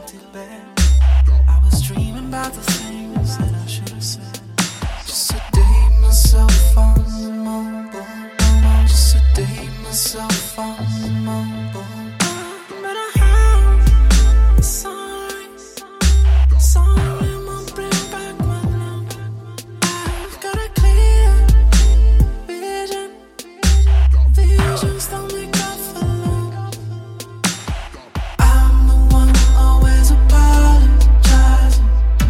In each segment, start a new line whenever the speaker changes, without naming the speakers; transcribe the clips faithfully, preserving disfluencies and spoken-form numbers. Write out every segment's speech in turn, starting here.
it back. I was dreaming about the things that I should have said. Just sedate myself on the mobile. Just sedate myself on the mobile. But I have sorry, sorry won't bring back my love. I've got a clear vision. Visions don't make up for love. I'm the one always apologizing.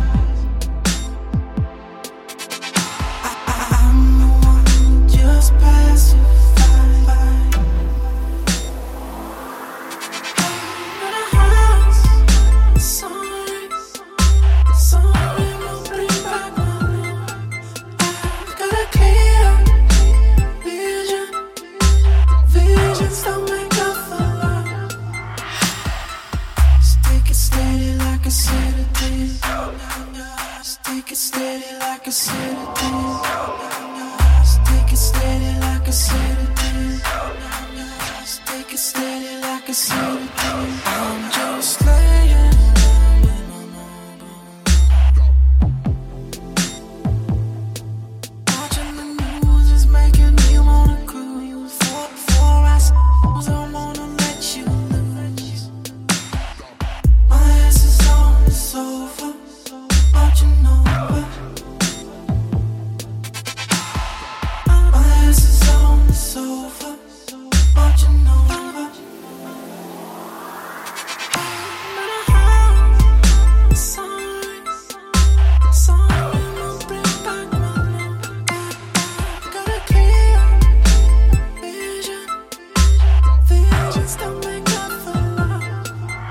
I, I, I'm the one just pacifying. But I have sorry, sorry won't bring back my love. I've got a clear vision. Visions don't make up for love. Just take it steady like I said it did. Just take it steady like I said it did. Just take it steady like I said it did. Just take it steady like I said it did. I'm just laying down in my mobile, watching the news is making me wanna cruise. For, for I s- don't wanna let you lose. My ass is on the sofa, watching over. My ass is on the sofa, watching over. But I have sorry, sorry won't bring back my love. I've got a clear vision. Visions don't make up for love.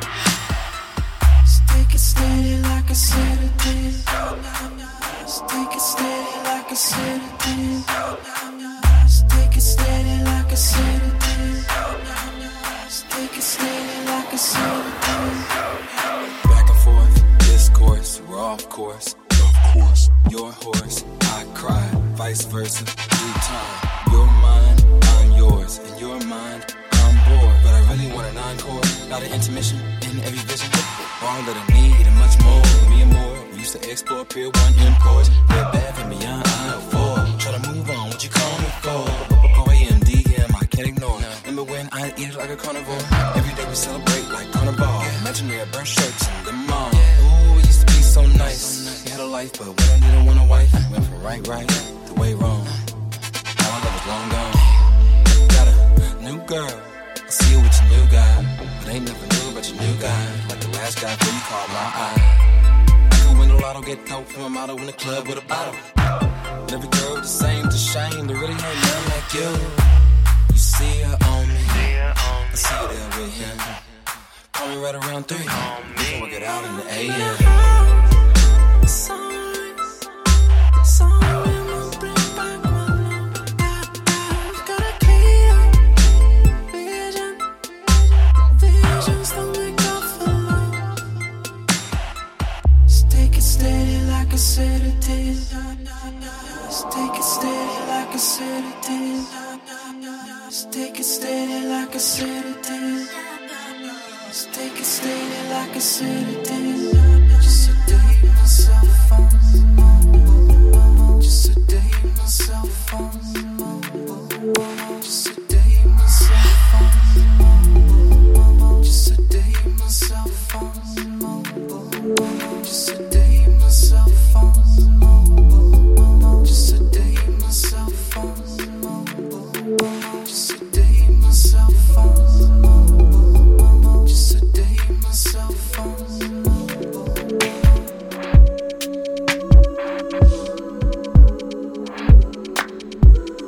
Just take it steady like I said it did. Just take it steady like I said it did. Just take it steady like I said it did. Just take it steady like I said it did.
Back and forth, discourse, we're off course. Of course. Your horse, I cry, vice versa, due time. You're mine, I'm yours, and you're mine, I'm bored. But I really want an encore, not an intermission in every vision. All that I need and much more, me and more. We used to explore Pier one imports. They're bad from beyond aisle four. Try to move on, what you call me for? Call A M, D M, I can't ignore. Remember when I eat like a carnivore? Every day we celebrate like carnival. Imaginary burnt shirts in the mall. Ooh, it used to be so nice. You had a life, but when I didn't want a wife, went from right, right to way wrong. Now my love is long gone. Got a new girl, I see you with your new guy, but ain't never knew about your new guy. Like the last guy before you caught my eye. I could win a lotto, get dope from a model in the club with a bottle. And every girl the same, to shame, there really ain't none like you. You see her on me, I see her there with him. Call me right around three, we can work it out in the A M.
Sorry, sorry won't bring back my love. I've got a clear vision. Visions don't make up for love. Just take it steady like I said it did. Just take it steady like I said it did. Just take it steady like I said it did. Just take it steady like I said it did. Just sedate myself on the mobile. Just sedate myself on the mobile. Just sedate myself on the mobile. Just sedate myself on the mobile. Just sedate myself on the mobile. Just sedate myself on the mobile. Just sedate myself on the mobile. Just sedate myself on the mobile.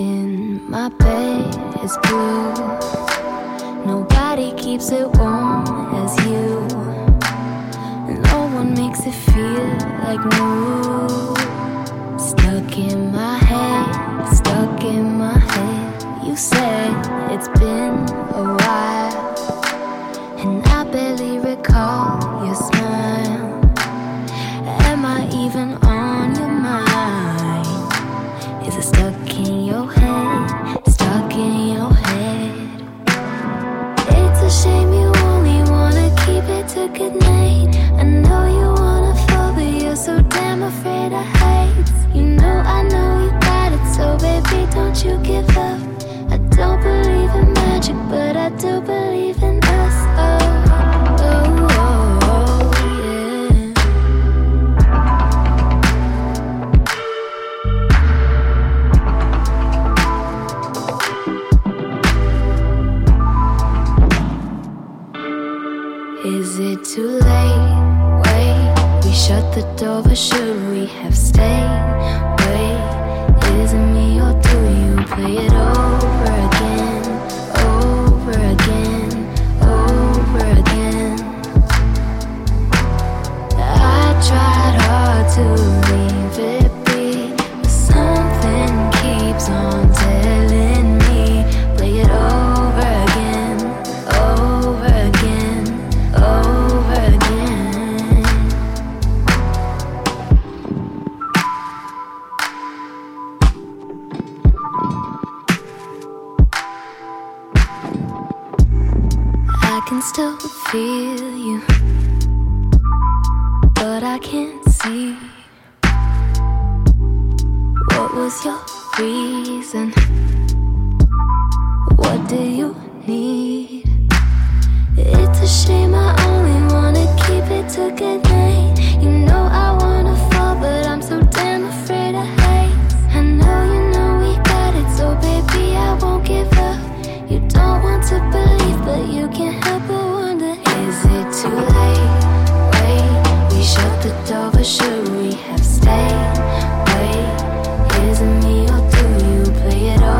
in my bed is blue. Nobody keeps it warm as you. No one makes it feel like new. Stuck in my head, stuck in my head. You said it's been a while, and I barely recall your smile. Am I even on your mind? Is it stuck in your head, stuck in your head? It's a shame you only wanna keep it to goodnight. I know you wanna fall, but you're so damn afraid of heights. You know I know you got it, so baby don't you give up. I don't believe in magic, but I do believe in us. Oh, oh, oh, oh yeah. Is it too late? Wait, we shut the door, but should we have stayed? Wait, is it me or do you play it over again, over again, over again? I tried hard to leave it be, but something keeps on telling me play it over again, over again, over again. I can still feel you, but I can't see. What was your reason? What do you need? It's a shame I only wanna keep it to goodnight. You know I wanna fall, but I'm so damn afraid of heights. I know you know we got it, so baby I won't give up. You don't want to believe, but you can't help but wonder. Is it too late? Wait, we shut the door, but should we have stayed? Wait, is it me or do you play it over?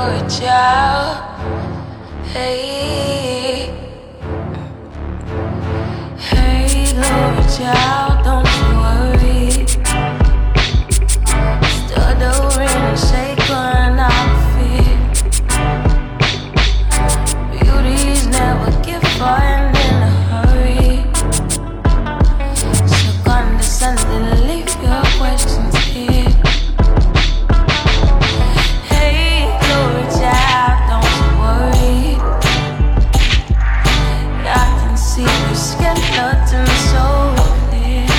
you're a child. Hey, hey, you're a child, don't you worry. Stuttering and shaking out fear. Beauty's never given in a hurry. So condescending, leave your questions here. Skeleton so clear.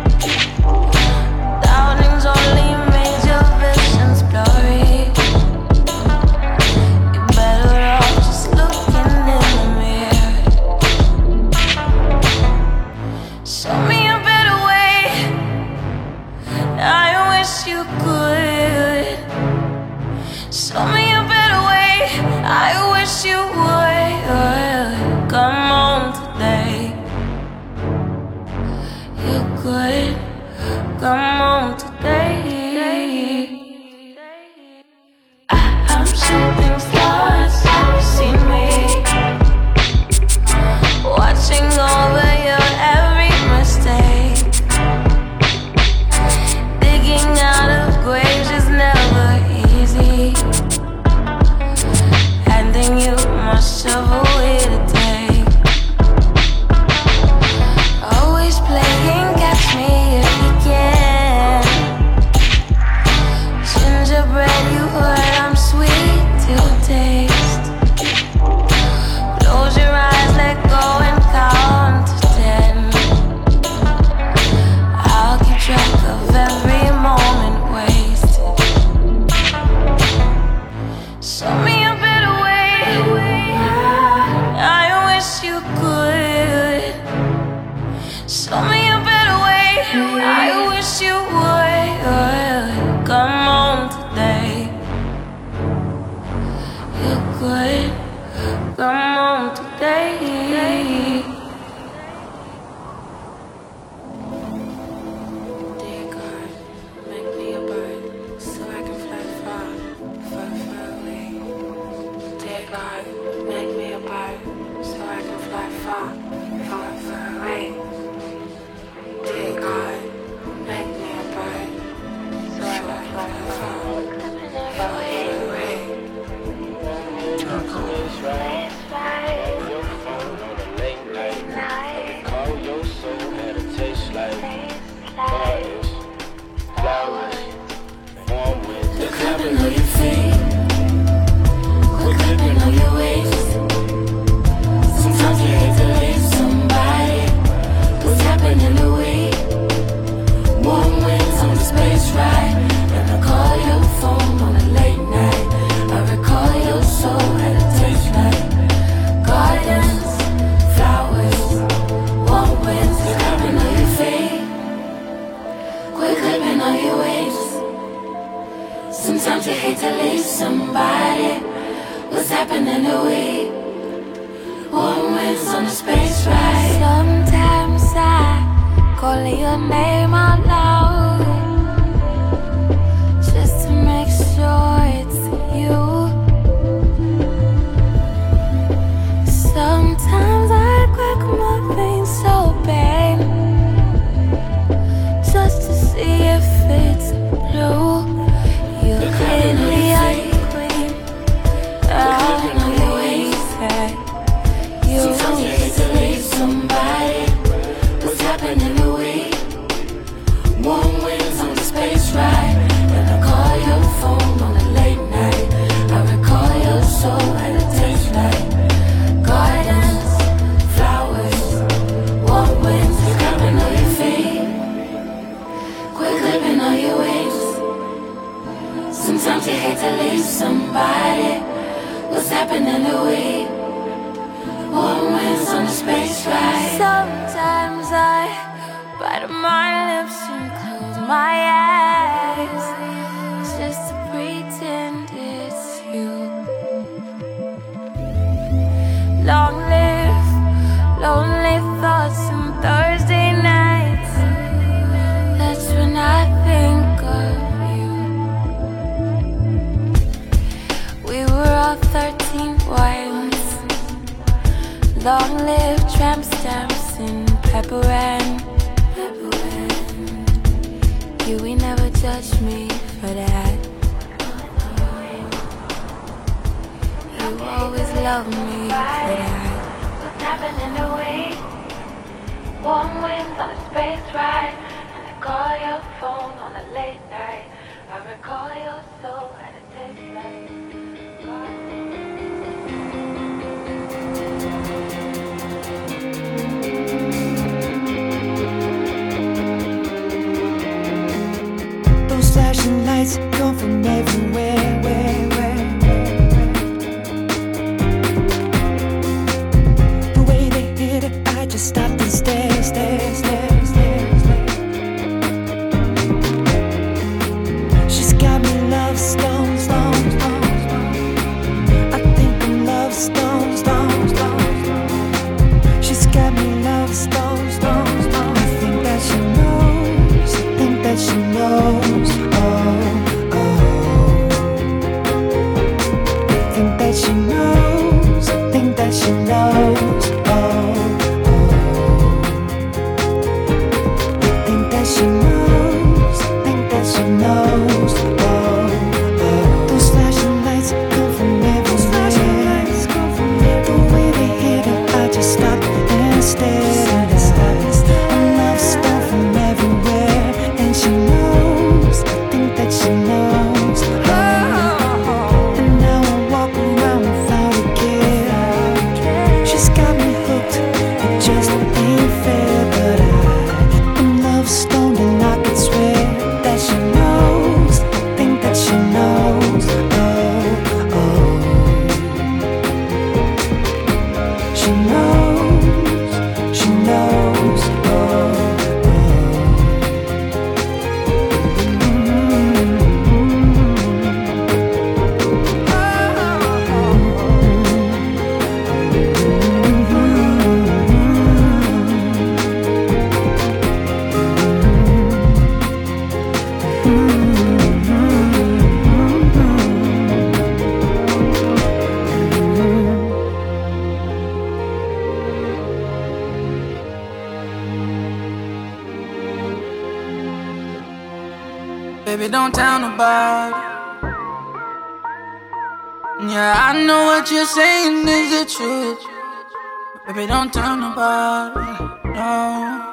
Doubting's only made your visions blurry. You're better off just looking in the mirror. Show me a better way. I wish you could. Show me a better way. I wish you would. Come on today. Good. Come on today. I, I'm shooting stars. Have you seen me? Watching over your every mistake. Digging out of graves is never easy. Handing you my shovel with a take. Always playing catch me if you can. Gingerbread, you heard I'm sweet to taste. Close your eyes, let go and count to ten. I'll keep track of every moment wasted. Show me a better way. I wish you could. Show me a better way. I wish you would. Come on today. You're good. Come on today. Dear God, make me a bird so I can fly far, far, far away. Dear God, make me a bird so I can fly far, far, far away. Dear God, make me a bird so I can fly far, far away.
Your phone on a late night. Call your soul, had a taste like flowers, flowers, warm wind.
The clapping on your feet, quit clapping on your waist. Sometimes you hate to leave somebody. What's happening to we? Warm winds on the space ride. And I call your phone on a late night. I recall your soul had a taste like gardens, flowers, warm winds. The clapping on your feet, quit clapping on your waist. Sometimes you hate to leave somebody. What's happening to we? Warm winds on the space ride. Sometimes I call your name out loud, just to make sure it's you. Sometimes I crack my veins so bad, just to see if it's blue. You're clearly a queen. I know you ain't sad. You sometimes you hate to leave somebody. What's happening to we? Warm winds on the space ride. And I call your phone on a late night. I recall your soul had a taste like gardens, flowers, warm winds. Clapping on your feet, quit clipping on your waist. Sometimes you hate to leave somebody. What's happening to we? Warm winds on the space ride. Sometimes I bite my lips and close my eyes, just to pretend it's you. Long live lonely thoughts and Thursday nights. That's when I think of you. We were all thirteen boys. Long-lived tramp stamps and pepper and you, we never judged me for that. You always loved me for that.
What's happening away? Warm winds on a space ride, and I call your phone on a late night. I recall your soul had a taste like
Those flashing lights come from everywhere, where, where, the way they hit it, I just stopped and stared, stared, stared, stared, stared. She's got me love stones, stones, stones, stones. I think I'm love stones, stones, stones, stones. She's got me love stones, stones, stones. I think that she knows, I think that she knows. Oh, oh. I think that she knows, I think that she knows. Oh, oh. I think that she knows, I think that she knows. Oh, oh. Those flashing lights come from everywhere. The way they hit it, I just stopped and stared. A love stone from everywhere, and she knows. I think that she knows. Oh, and now I walk around without a care. She's got me hooked, it just ain't fair. But I am love stoned, and I could swear that she knows. I think that she knows. Oh, oh. She knows, she knows. Oh,
Baby, don't tell nobody. Yeah, I know what you're saying is the truth. Baby, don't tell nobody. No.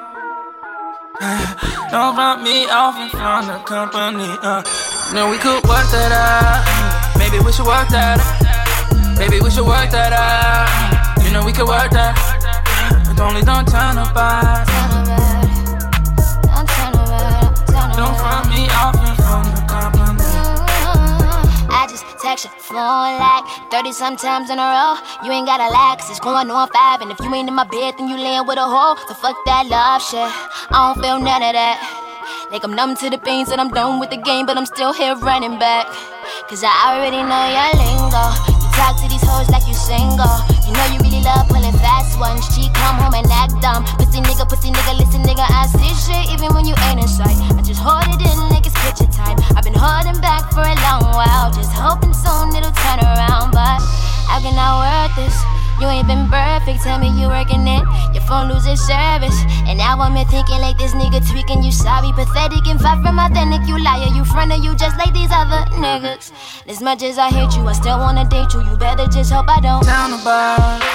Don't rub me off in front of company. Uh, no, we could work that out. Maybe we should work that out. Baby, we should work that out. You know we could work that. But only don't tell nobody.
Don't tell nobody, tell nobody.
Don't rub me off in front of company.
I just text your phone like thirty sometimes in a row. You ain't gotta lie, cause it's going on five. And if you ain't in my bed, then you laying with a hoe. So fuck that love shit, I don't feel none of that. Like I'm numb to the pain, said I'm done with the game, but I'm still here running back. Cause I already know your lingo. You talk to these hoes like you single. You know you really love pulling fast ones. She come home and act dumb. Pussy nigga, pussy nigga, listen nigga, I see shit even when you ain't in sight. I just hold it in like it's picture time. I've been holding back for a long while, just hoping soon it'll turn around. But how can I work this? You ain't been perfect, tell me you working it. Your phone loses service, and now I'm here thinking like this nigga tweaking. You sorry, pathetic and far from authentic. You liar, you front of you just like these other niggas. As much as I hate you, I still wanna date you. You better just hope I don't
Tell nobody.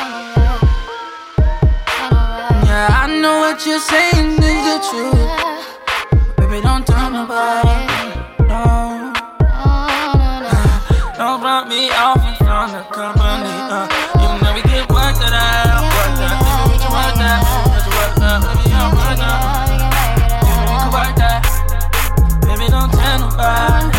Yeah, I know what you're saying is the truth. Baby, don't tell nobody. No. Don't rub me off in front of company. Uh, you know we can work that out. Work that. Baby, we can work that. Let's work that. Baby, don't work that. Baby, we can work that. Baby, don't tell nobody.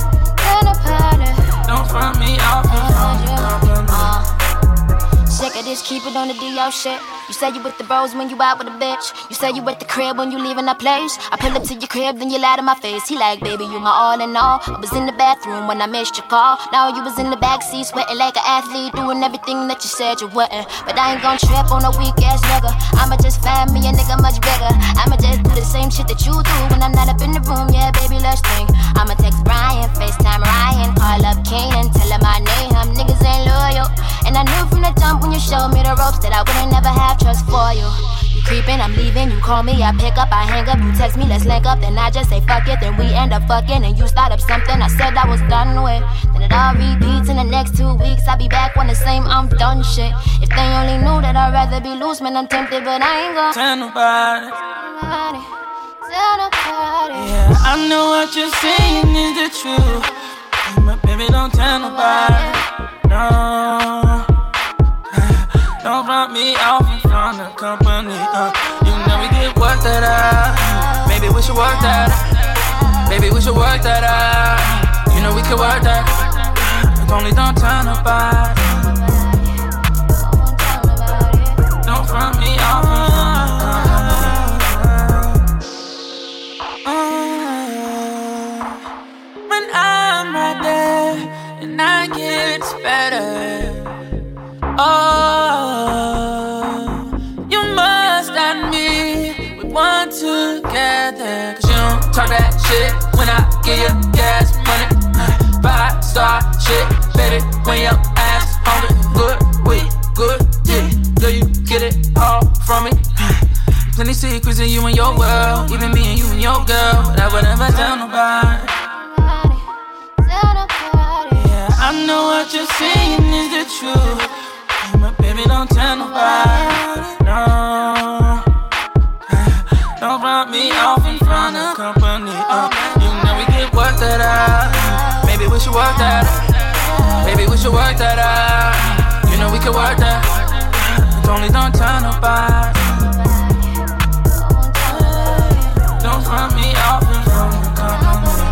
Don't rub me off in front of company.
sick of
bitch, keep it on the D L shit. You say you with the bros when you out with a bitch. You say you at the crib when you leaving a place. I pull up to your crib, then you lie to my face. He like, baby, you my all in all. I was in the bathroom when I missed your call. Now you was in the backseat, sweating like an athlete, doing everything that you said you wouldn't. But I ain't gon' trip on a weak ass nigga. I'ma just find me a nigga much bigger. I'ma just do the same shit that you do when I'm not up in the room. Yeah, baby, let's think. I'ma text Brian, FaceTime Ryan, call up Kanan, tell him I name him. Niggas ain't loyal. And I knew from the jump when you showed me the ropes that I wouldn't never have trust for you. You creeping, I'm leaving, you call me, I pick up, I hang up, you text me, let's link up, then I just say fuck it, then we end up fucking, and you start up something I said I was done with. Then it all repeats in the next two weeks, I'll be back on the same I'm done shit. If they only knew that I'd rather be loose, man, I'm tempted, but I ain't gon'
tell nobody.
Nobody, tell nobody.
Yeah, I know what you're saying is the truth, but baby, don't tell nobody. No. Don't run me off in front of company, uh. You know we get work that out. Maybe we should work that out. Baby, we should work that out. You know we could work that. But only don't tell nobody. Don't run me off in front of uh, when I'm right there and I get better. Oh, you must admit we want together. Cause you don't talk that shit when I give you gas money. Five star shit, baby, when your ass hungry. Good weed, good dick, do you get it all from me? Plenty secrets in you and your world, even me and you and your girl, but I would never tell nobody. Yeah, I know what you're saying is the truth, but baby, don't tell nobody, no. Don't run me off in front of company, uh. You know we get work that out. Maybe we should work that out. Maybe we should work that out. You know we can work that. But only don't tell nobody. Don't run me off in front of company.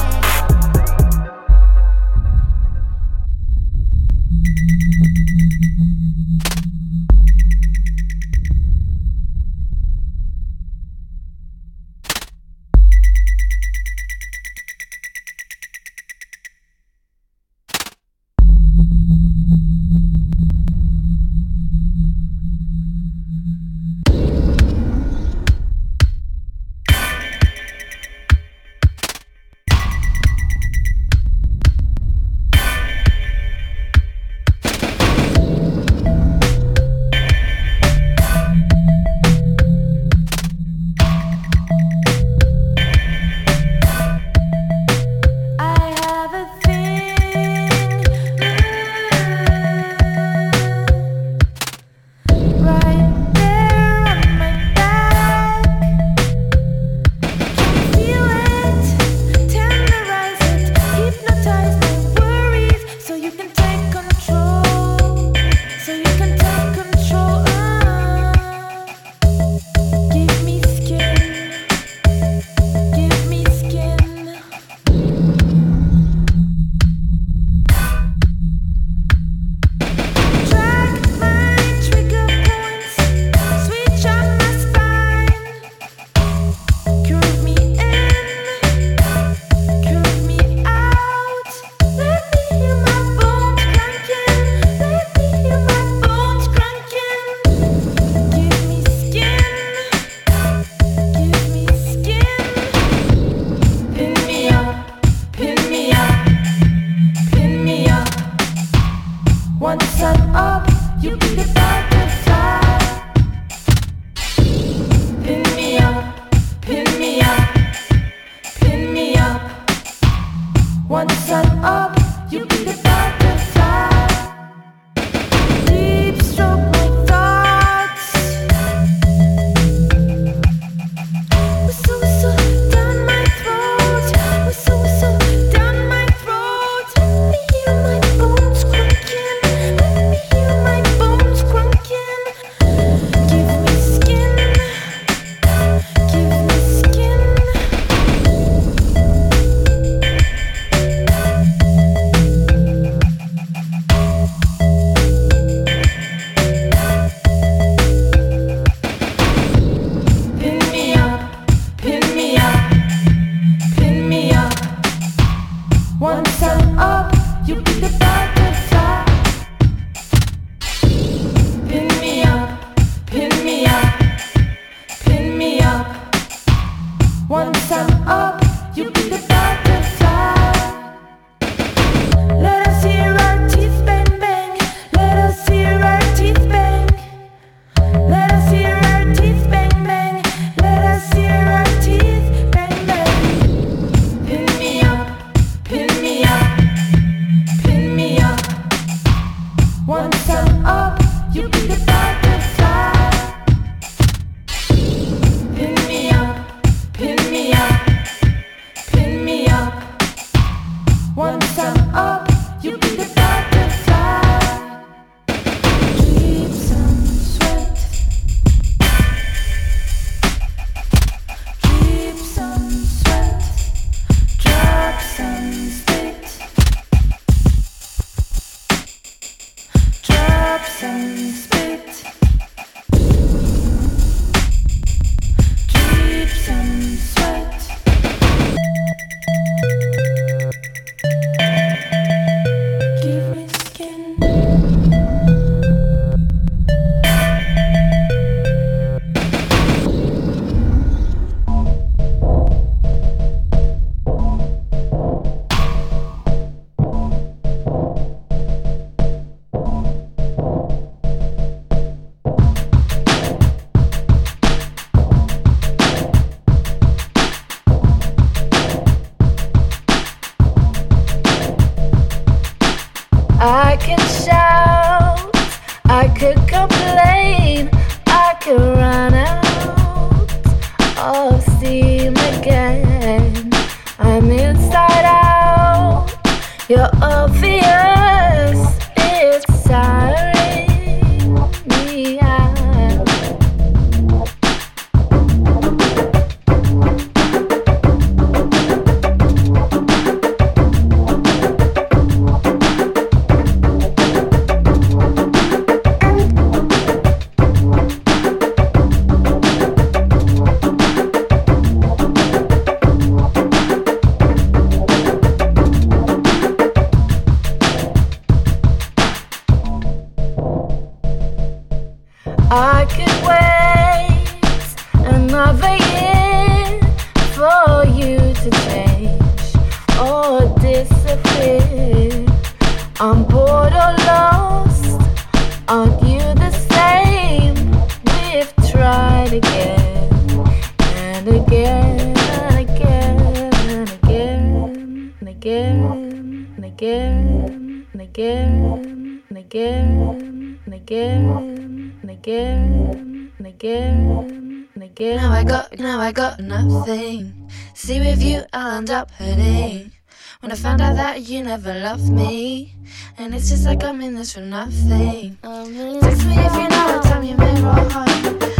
Bones crunching. I could shout, I could complain, I could run out of steam again. I'm inside out, you're obvious, it's tiring me out. I could wait another year for you to change or disappear. I'm bored or lost, aren't you the same? We've tried again and again and again and again and again and again and again and again and again. And again, and again, and again.
Now I got, now I got nothing. See, with you I'll end up hurting. When I found out that you never loved me, and it's just like I'm in this for nothing. Text me if you know what time you made raw heart.